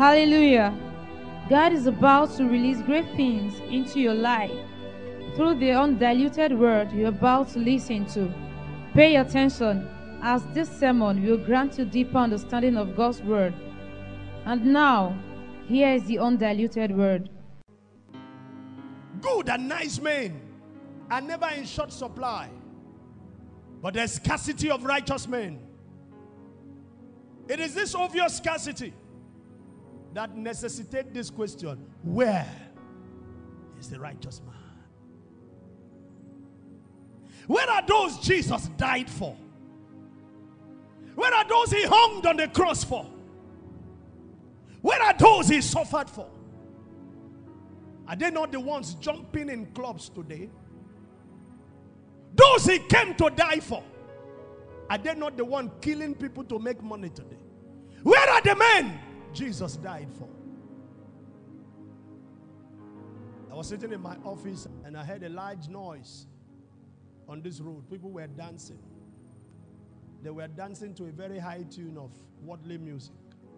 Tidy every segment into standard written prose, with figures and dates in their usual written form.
Hallelujah. God is about to release great things into your life through the undiluted word you're about to listen to. Pay attention, as this sermon will grant you deeper understanding of God's word. And now, here is the undiluted word. Good and nice men are never in short supply, but there's scarcity of righteous men. It is this obvious scarcity that necessitates this question: where is the righteous man? Where are those Jesus died for? Where are those he hung on the cross for? Where are those he suffered for? Are they not the ones jumping in clubs today? Those he came to die for, are they not the one killing people to make money today? Where are the men Jesus died for? I was sitting in my office and I heard a large noise on this road. People were dancing. They were dancing to a very high tune of worldly music.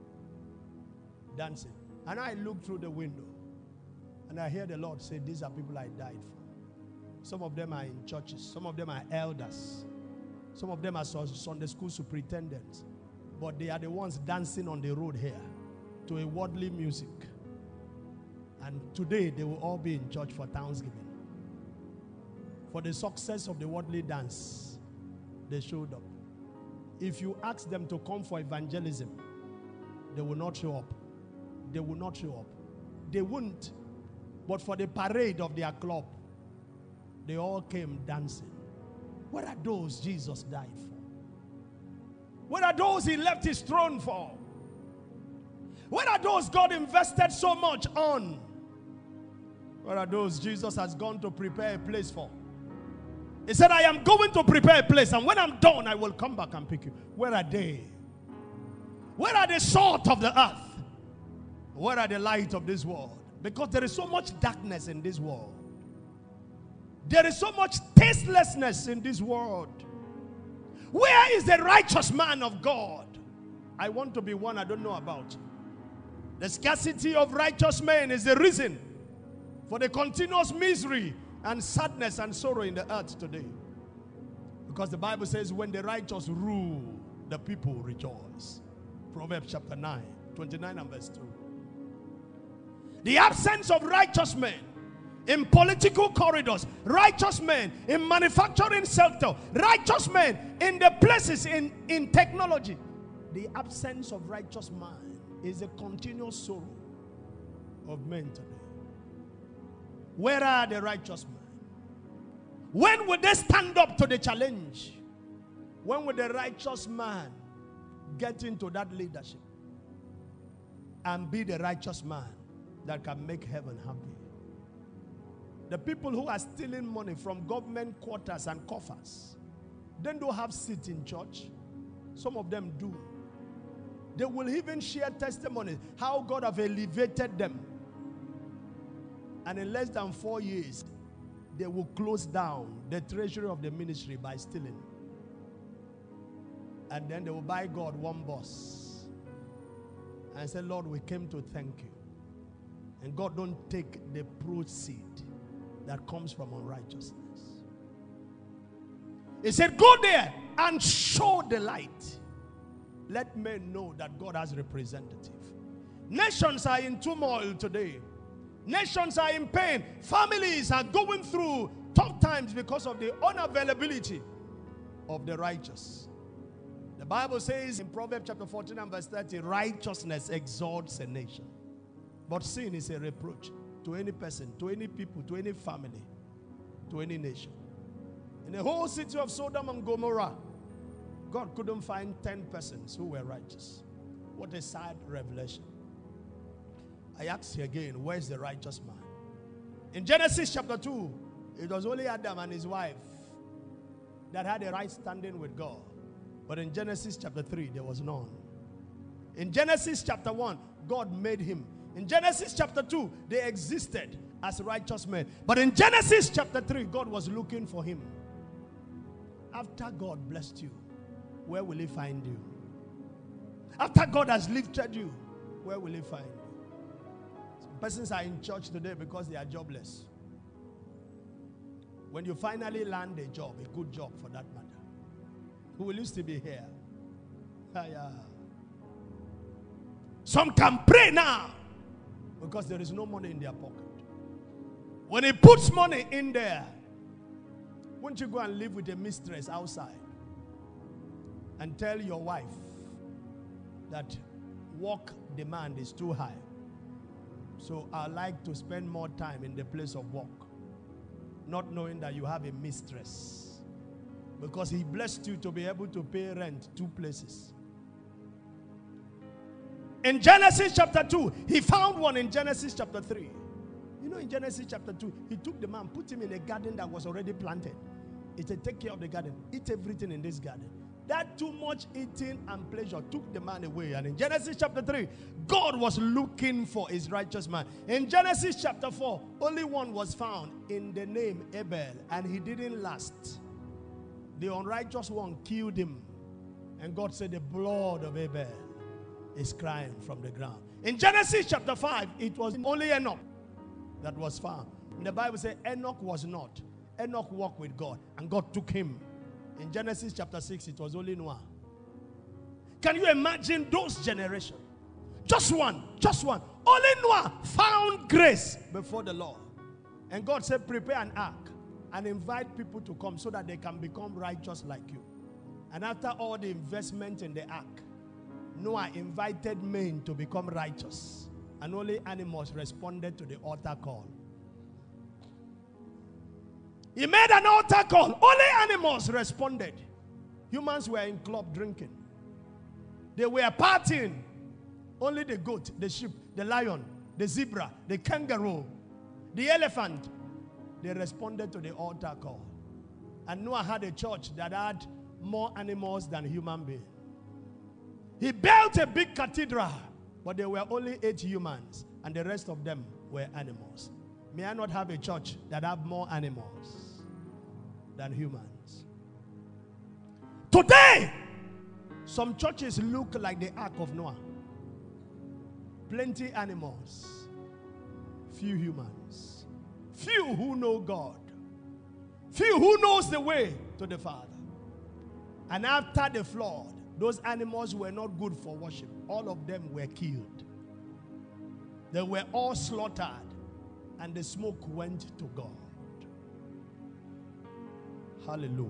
Dancing. And I looked through the window and I hear the Lord say, these are people I died for. Some of them are in churches. Some of them are elders. Some of them are Sunday school superintendents. But they are the ones dancing on the road here to a worldly music. And today they will all be in church for Thanksgiving. For the success of the worldly dance, they showed up. If you ask them to come for evangelism, they will not show up. They will not show up. They won't. But for the parade of their club, they all came dancing. What are those Jesus died for? What are those he left his throne for? What are those God invested so much on? What are those Jesus has gone to prepare a place for? He said, I am going to prepare a place, and when I'm done, I will come back and pick you. Where are they? Where are the salt of the earth? Where are the light of this world? Because there is so much darkness in this world. There is so much tastelessness in this world. Where is the righteous man of God? I want to be one I don't know about. The scarcity of righteous men is the reason for the continuous misery and sadness and sorrow in the earth today. Because the Bible says, when the righteous rule, the people rejoice. Proverbs chapter 9, 29 and verse 2. The absence of righteous men in political corridors, righteous men in manufacturing sector, righteous men in the places in technology. The absence of righteous man is a continuous sorrow of men today. Where are the righteous men? When will they stand up to the challenge? When will the righteous man get into that leadership and be the righteous man that can make heaven happy? The people who are stealing money from government quarters and coffers, they don't have seats in church. Some of them do. They will even share testimonies how God have elevated them. And in less than 4 years, they will close down the treasury of the ministry by stealing. And then they will buy God one bus and say, Lord, we came to thank you. And God don't take the proceed that comes from unrighteousness. He said, go there and show the light. Let men know that God has representative. Nations are in turmoil today. Nations are in pain. Families are going through tough times because of the unavailability of the righteous. The Bible says in Proverbs chapter 14 and verse 30, righteousness exalts a nation, but sin is a reproach to any person, to any people, to any family, to any nation. In the whole city of Sodom and Gomorrah, God couldn't find 10 persons who were righteous. What a sad revelation. I ask you again, where's the righteous man? In Genesis chapter 2, it was only Adam and his wife that had a right standing with God. But in Genesis chapter 3, there was none. In Genesis chapter 1, God made him. In Genesis chapter 2, they existed as righteous men. But in Genesis chapter 3, God was looking for him. After God blessed you, where will he find you? After God has lifted you, where will he find you? persons are in church today because they are jobless. When you finally land a job, a good job for that matter, who will still be here? Yeah. Some can pray now because there is no money in their pocket. When he puts money in there, won't you go and live with a mistress outside and tell your wife that work demand is too high, so I like to spend more time in the place of work, not knowing that you have a mistress, because he blessed you to be able to pay rent 2 places. In Genesis chapter 2, he found one in Genesis chapter 3. You know, in Genesis chapter 2, he took the man, put him in a garden that was already planted. He said, take care of the garden. Eat everything in this garden. That too much eating and pleasure took the man away. And in Genesis chapter 3, God was looking for his righteous man. In Genesis chapter 4, only one was found in the name Abel, and he didn't last. The unrighteous one killed him. And God said, the blood of Abel is crying from the ground. In Genesis chapter 5, it was only Enoch that was found. And the Bible says Enoch was not. Enoch walked with God, and God took him. In Genesis chapter 6, it was only Noah. Can you imagine those generations? Just one. Only Noah found grace before the Lord. And God said, prepare an ark and invite people to come so that they can become righteous like you. And after all the investment in the ark, Noah invited men to become righteous. And only animals responded to the altar call. He made an altar call. Only animals responded. Humans were in club drinking. They were partying. Only the goat, the sheep, the lion, the zebra, the kangaroo, the elephant, they responded to the altar call. And Noah had a church that had more animals than human beings. He built a big cathedral, but there were only 8 humans, and the rest of them were animals. May I not have a church that have more animals than humans? Today, some churches look like the Ark of Noah. Plenty animals, few humans, few who know God, few who knows the way to the Father. And after the flood, those animals were not good for worship. All of them were killed. They were all slaughtered, and the smoke went to God. Hallelujah.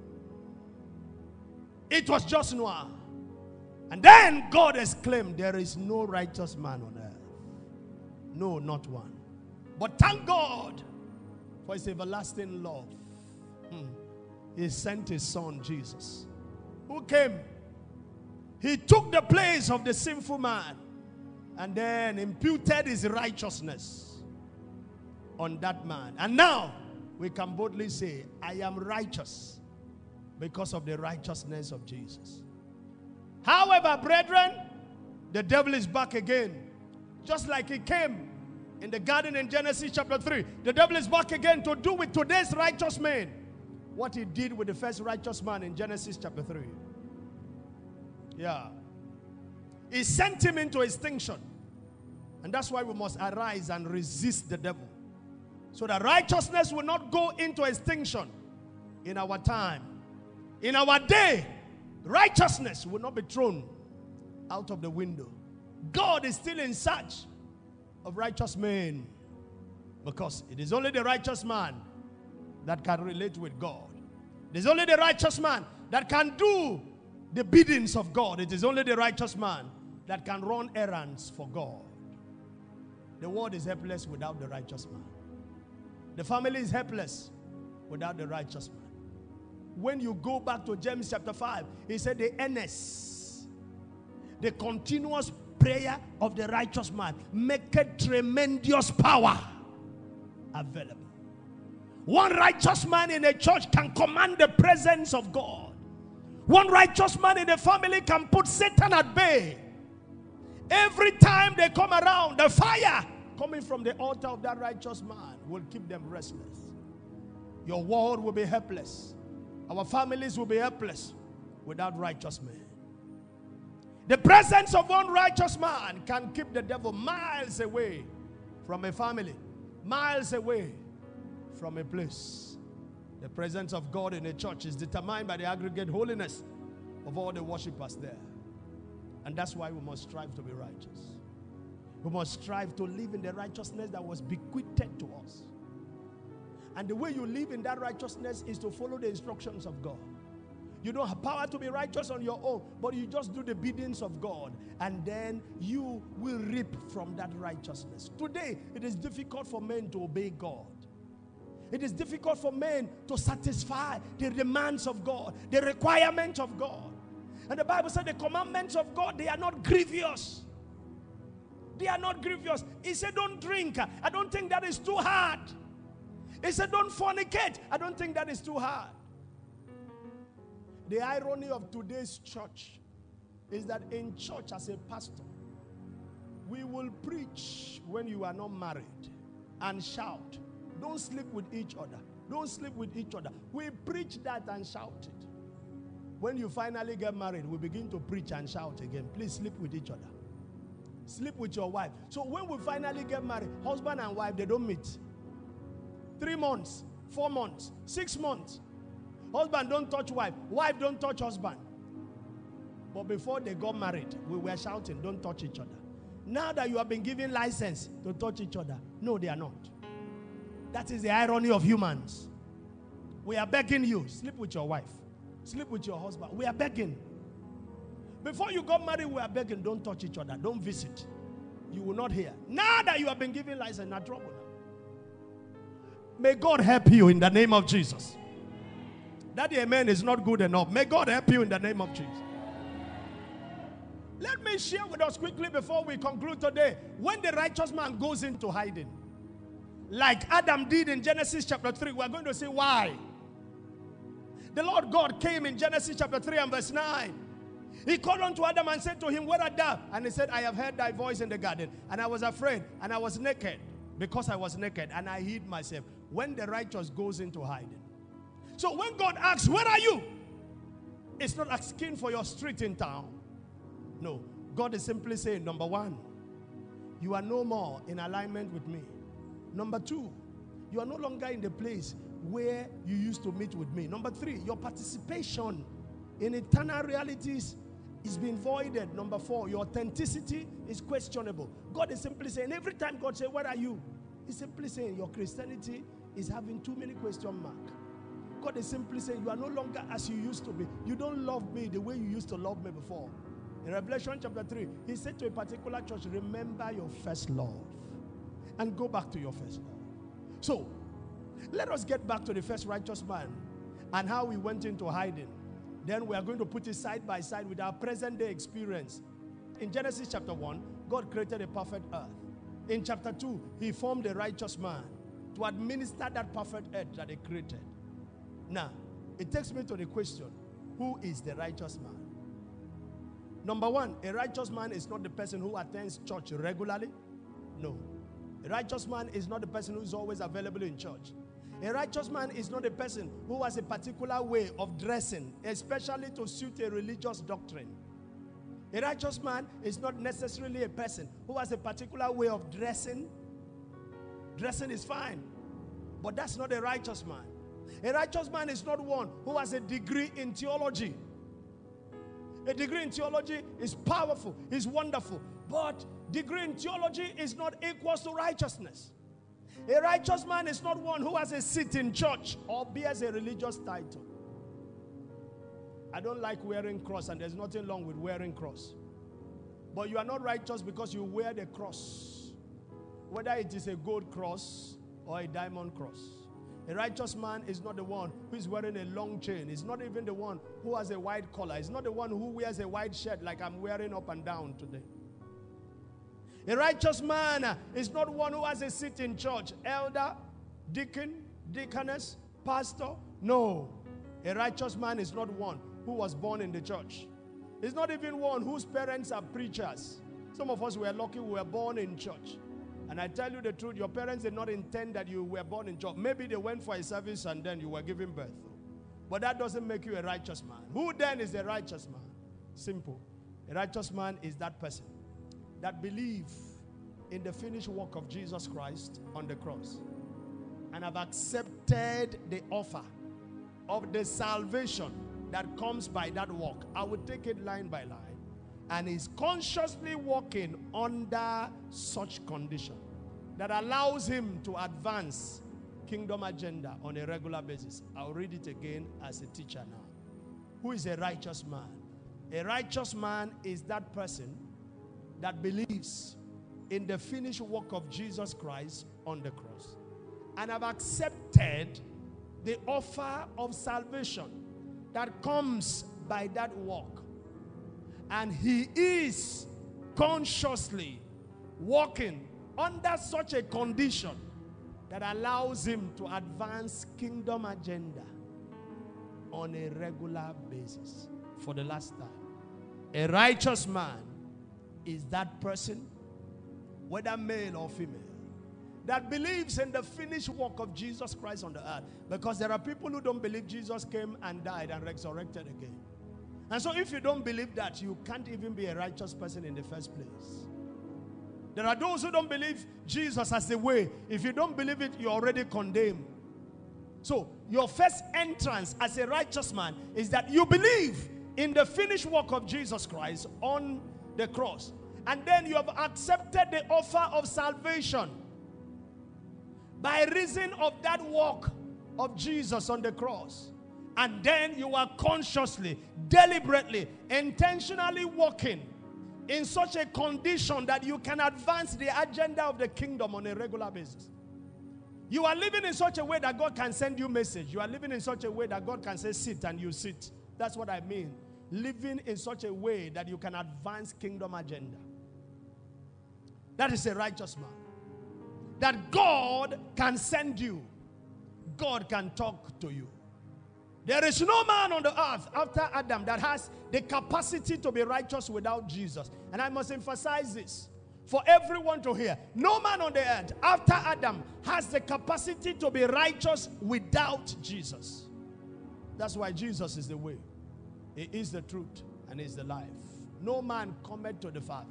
It was just Noah. And then God exclaimed, there is no righteous man on earth. No, not one. But thank God for his everlasting love. He sent his son Jesus, who came. He took the place of the sinful man and then imputed his righteousness on that man. And now we can boldly say, I am righteous because of the righteousness of Jesus. However, brethren, the devil is back again. Just like he came in the garden in Genesis chapter 3. The devil is back again to do with today's righteous man what he did with the first righteous man in Genesis chapter 3. Yeah. He sent him into extinction. And that's why we must arise and resist the devil, so that righteousness will not go into extinction in our time. In our day, righteousness will not be thrown out of the window. God is still in search of righteous men, because it is only the righteous man that can relate with God. It is only the righteous man that can do the biddings of God. It is only the righteous man that can run errands for God. The world is helpless without the righteous man. The family is helpless without the righteous man. When you go back to James chapter 5, he said the earnest, the continuous prayer of the righteous man make a tremendous power available. One righteous man in a church can command the presence of God. One righteous man in a family can put Satan at bay. Every time they come around, the fire coming from the altar of that righteous man will keep them restless. Your world will be helpless. Our families will be helpless without righteous men. The presence of one righteous man can keep the devil miles away from a family, miles away from a place. The presence of God in a church is determined by the aggregate holiness of all the worshippers there. And that's why we must strive to be righteous. We must strive to live in the righteousness that was bequeathed to us. And the way you live in that righteousness is to follow the instructions of God. You don't have power to be righteous on your own, but you just do the biddings of God, and then you will reap from that righteousness. Today, it is difficult for men to obey God. It is difficult for men to satisfy the demands of God, the requirements of God. And the Bible said the commandments of God, they are not grievous. They are not grievous. He said, don't drink. I don't think that is too hard. He said, don't fornicate. I don't think that is too hard. The irony of today's church is that in church as a pastor, we will preach when you are not married and shout, don't sleep with each other. Don't sleep with each other. We preach that and shout it. When you finally get married, we begin to preach and shout again. Please sleep with each other. Sleep with your wife. So when we finally get married, husband and wife, they don't meet. 3 months, 4 months, 6 months. Husband don't touch wife. Wife don't touch husband. But before they got married, we were shouting, don't touch each other. Now that you have been given license to touch each other, no, they are not. That is the irony of humans. We are begging you, sleep with your wife. Sleep with your husband. We are begging. Before you got married, we are begging, don't touch each other. Don't visit. You will not hear. Now that you have been given license, not trouble now. May God help you in the name of Jesus. That amen is not good enough. May God help you in the name of Jesus. Let me share with us quickly before we conclude today. When the righteous man goes into hiding, like Adam did in Genesis chapter 3, we're going to see why. The Lord God came in Genesis chapter 3 and verse 9. He called unto Adam and said to him, where art thou? And he said, I have heard thy voice in the garden, and I was afraid, and I was naked, because I was naked, and I hid myself. When the righteous goes into hiding. So when God asks, where are you? It's not asking for your street in town. No. God is simply saying, number one, you are no more in alignment with me. Number two, you are no longer in the place where you used to meet with me. Number three, your participation in eternal realities is being voided. Number four, your authenticity is questionable. God is simply saying, every time God says, where are you? He's simply saying, your Christianity is having too many question marks. God is simply saying, you are no longer as you used to be. You don't love me the way you used to love me before. In Revelation chapter 3, he said to a particular church, remember your first love and go back to your first love. So, let us get back to the first righteous man and how he went into hiding. Then we are going to put it side by side with our present day experience. In Genesis chapter 1, God created a perfect earth. In chapter 2, he formed a righteous man to administer that perfect earth that he created. Now, it takes me to the question, who is the righteous man? Number one, a righteous man is not the person who attends church regularly. No. A righteous man is not the person who is always available in church. A righteous man is not a person who has a particular way of dressing, especially to suit a religious doctrine. A righteous man is not necessarily a person who has a particular way of dressing. Dressing is fine, but that's not a righteous man. A righteous man is not one who has a degree in theology. A degree in theology is powerful, is wonderful, but degree in theology is not equal to righteousness. A righteous man is not one who has a seat in church or bears a religious title. I don't like wearing cross, and there's nothing wrong with wearing cross. But you are not righteous because you wear the cross, whether it is a gold cross or a diamond cross. A righteous man is not the one who is wearing a long chain. He's not even the one who has a white collar. He's not the one who wears a white shirt like I'm wearing up and down today. A righteous man is not one who has a seat in church. Elder, deacon, deaconess, pastor. No. A righteous man is not one who was born in the church. He's not even one whose parents are preachers. Some of us were lucky we were born in church. And I tell you the truth, your parents did not intend that you were born in church. Maybe they went for a service and then you were given birth. But that doesn't make you a righteous man. Who then is a righteous man? Simple. A righteous man is that person that believes in the finished work of Jesus Christ on the cross, and have accepted the offer of the salvation that comes by that walk, I will take it line by line, and is consciously walking under such condition that allows him to advance kingdom agenda on a regular basis. I'll read it again as a teacher now. Who is a righteous man? A righteous man is that person that believes in the finished work of Jesus Christ on the cross and have accepted the offer of salvation that comes by that walk. And he is consciously walking under such a condition that allows him to advance kingdom agenda on a regular basis. For the last time, a righteous man is that person, whether male or female, that believes in the finished work of Jesus Christ on the earth. Because there are people who don't believe Jesus came and died and resurrected again. And so if you don't believe that, you can't even be a righteous person in the first place. There are those who don't believe Jesus as the way. If you don't believe it, you're already condemned. So your first entrance as a righteous man is that you believe in the finished work of Jesus Christ on the cross. And then you have accepted the offer of salvation by reason of that work of Jesus on the cross. And then you are consciously, deliberately, intentionally walking in such a condition that you can advance the agenda of the kingdom on a regular basis. You are living in such a way that God can send you message. You are living in such a way that God can say sit and you sit. That's what I mean. Living in such a way that you can advance kingdom agenda. That is a righteous man. That God can send you. God can talk to you. There is no man on the earth after Adam that has the capacity to be righteous without Jesus. And I must emphasize this for everyone to hear. No man on the earth after Adam has the capacity to be righteous without Jesus. That's why Jesus is the way. He is the truth and is the life. No man cometh to the Father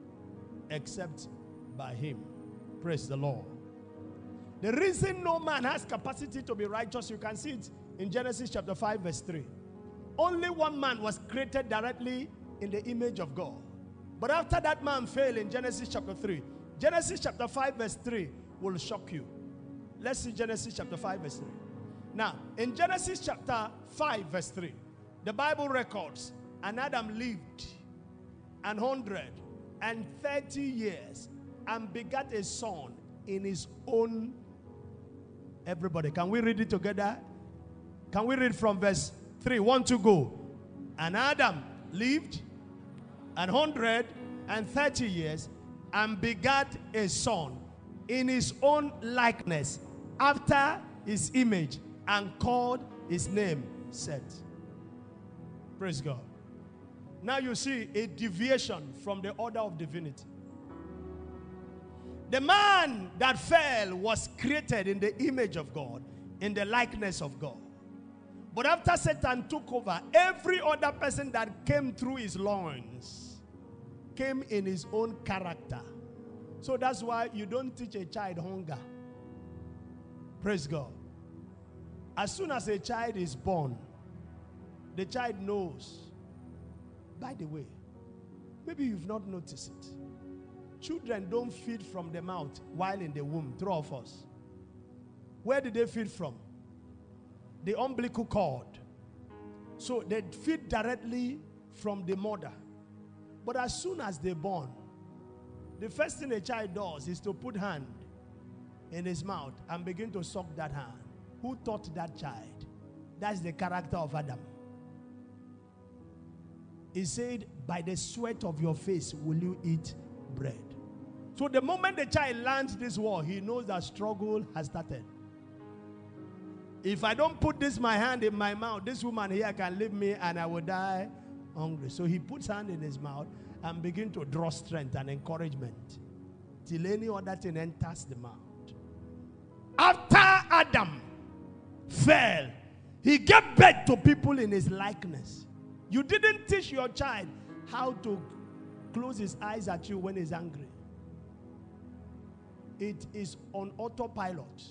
except by him. Praise the Lord. The reason no man has capacity to be righteous, you can see it in Genesis chapter 5 verse 3. Only one man was created directly in the image of God. But after that man fell in Genesis chapter 3, Genesis chapter 5 verse 3 will shock you. Let's see Genesis chapter 5 verse 3. Now, in Genesis chapter 5 verse 3, the Bible records, and Adam lived 130 years and begat a son in his own. Everybody, can we read it together? Can we read from verse 3? 1, 2, go. And Adam lived 130 years and begat a son in his own likeness, after his image, and called his name Seth. Praise God. Now you see a deviation from the order of divinity. The man that fell was created in the image of God, in the likeness of God. But after Satan took over, every other person that came through his loins came in his own character. So that's why you don't teach a child hunger. Praise God. As soon as a child is born, the child knows. By the way, maybe you've not noticed it. Children don't feed from the mouth while in the womb, three of us. Where did they feed from? The umbilical cord. So they feed directly from the mother. But as soon as they're born, the first thing a child does is to put hand in his mouth and begin to suck that hand. Who taught that child? That's the character of Adam. He said, by the sweat of your face will you eat bread. So the moment the child learns this word, he knows that struggle has started. If I don't put my hand in my mouth, this woman here can leave me and I will die hungry. So he puts hand in his mouth and begin to draw strength and encouragement till any other thing enters the mouth. After Adam fell, he gave birth to people in his likeness. You didn't teach your child how to close his eyes at you when he's angry. it is on autopilot.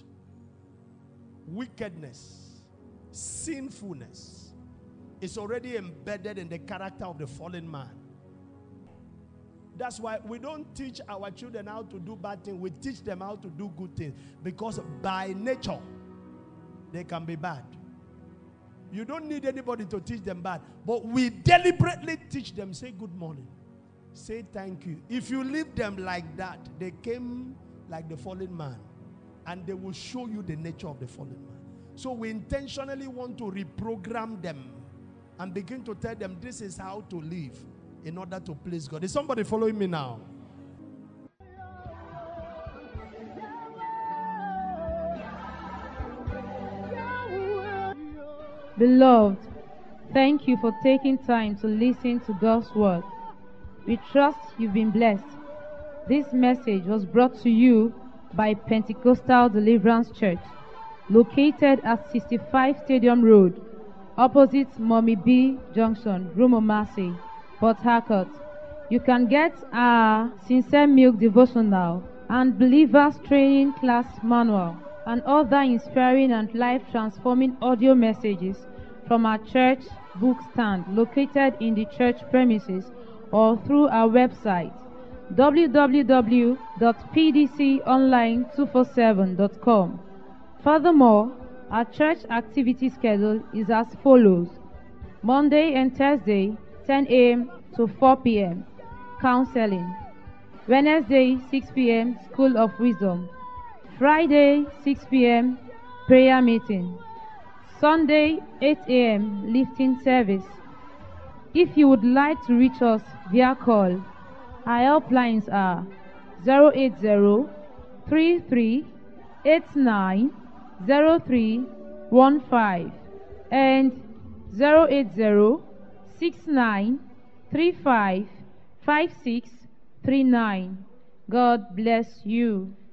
Wickedness, sinfulness is already embedded in the character of the fallen man. That's why we don't teach our children how to do bad things. We teach them how to do good things. Because by nature, they can be bad. You don't need anybody to teach them bad. But we deliberately teach them, say good morning. Say thank you. If you leave them like that, they came like the fallen man. And they will show you the nature of the fallen man. So we intentionally want to reprogram them and begin to tell them this is how to live in order to please God. Is somebody following me now? Beloved, thank you for taking time to listen to God's word. We trust you've been blessed. This message was brought to you by Pentecostal Deliverance Church, located at 65 Stadium Road, opposite Mommy B Junction, Rumomasi, Port Harcourt. You can get our Sincere Milk Devotional and Believers Training Class Manual and other inspiring and life-transforming audio messages from our church book stand located in the church premises or through our website www.pdconline247.com. Furthermore, our church activity schedule is as follows: Monday and Thursday, 10 a.m. to 4 p.m. counseling. Wednesday, 6 p.m. School of Wisdom. Friday, 6 p.m. prayer meeting. Sunday, 8 a.m. lifting service. If you would like to reach us via call, our helplines are 080-3389-0315 and 080-6935-5639. God bless you.